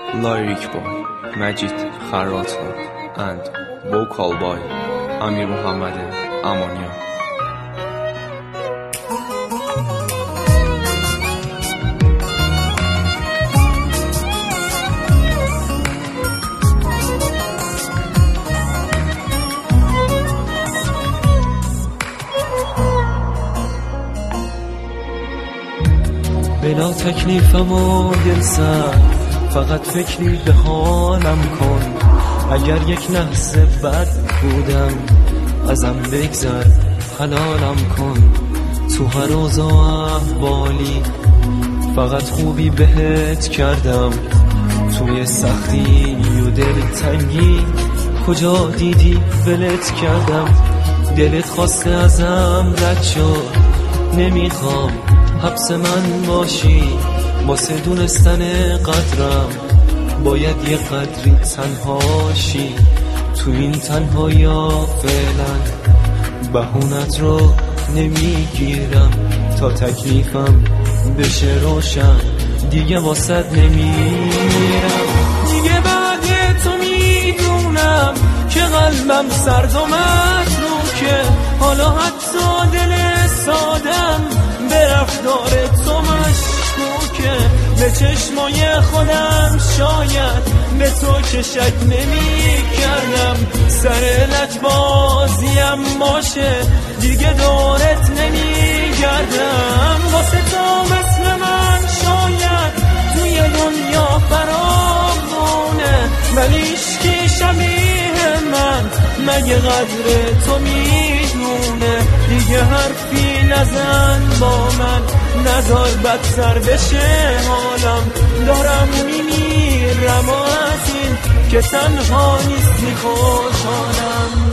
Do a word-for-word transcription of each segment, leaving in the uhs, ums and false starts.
Lyric by Majid Kharata and vocal by Amir Muhammad Amania. بلا تکلیفم و دل سر فقط فکری به حالم کن. اگر یک لحظه بد بودم ازم بگذر حلالم کن. تو هر اوضاع احوالی فقط خوبی بهت کردم. توی سختی و دل تنگی کجا دیدی ولت کردم. دلت خواسته ازم رد شد، نمیخوام حبس من باشی. واسه دونستن قدرم باید یه قدری تنهاشی. تو این تنهایی فعلا بهونت رو نمیگیرم. تا تکلیفم بشه روشن دیگه واسه نمیرم. دیگه بعد تو میدونم که قلبم سرد و متروکه. حالا حتی دل سادم به رفتار تو مشکوکه. به چشمای خودم شاید به تو که شک نمی کردم. سر لجبازیم باشه دیگه دورت نمی گردم. واسه تو مثل من شاید توی دنیا فراوونه، ولی عشقی شبیه من مگه قدر تو میدونه. دیگه حرفی نزن با من، نزار بدتر بشه حالم. دارم میمیرم و از این که تنها نیستی خوشحالم.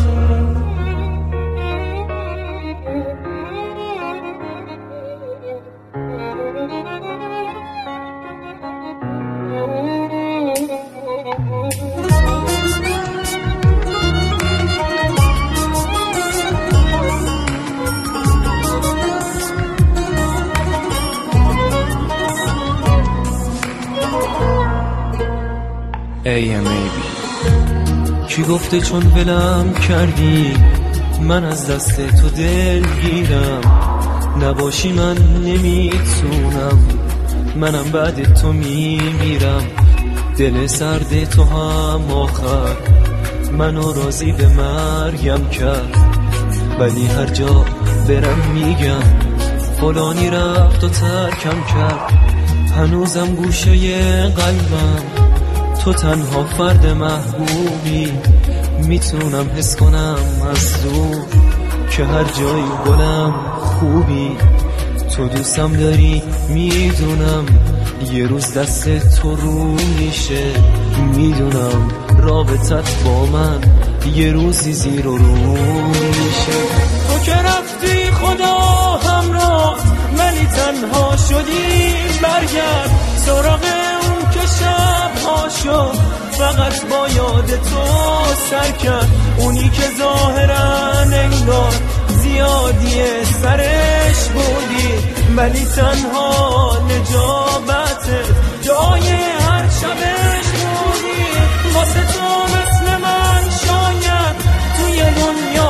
ای ام ای بی کی گفته چون ولم کردی من از دست تو دل گیرم. نباشی من نمیتونم، منم بعد تو میمیرم. دل سرد تو هم آخر منو راضی به مرگم کرد. ولی هر جا برم میگم فلانی رفت و ترکم کرد. هنوزم گوشه قلبم تو تنها فرد محبوبی. میتونم حس کنم از دور که هر جایی گلم خوبی. تو دوستم داری میدونم، یه روز دست تو رو میشه. میدونم رابطت با من یه روزی زیر و رو میشه. تو که رفتی خدا همراه ولی تنها شدی. برگرد سراغ اون که شب ها شد فقط با یاد تو سر کرد. اونی که ظاهرا انگار زیادی سرش بودی، ولی تنها نجابت جای هر شبش بودی. واسه تو مثل من شاید توی دنیا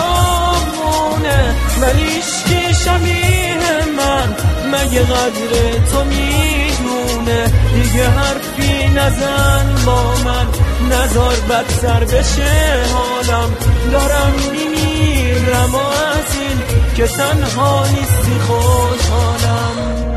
فراوونه، ولی عشقی شبیه من مگه قدر تو میدونه. دیگه حرفی نزن با من، نزار بدتر بشه حالم. دارم میمیرم و از این که تنها نیستی خوشحالم.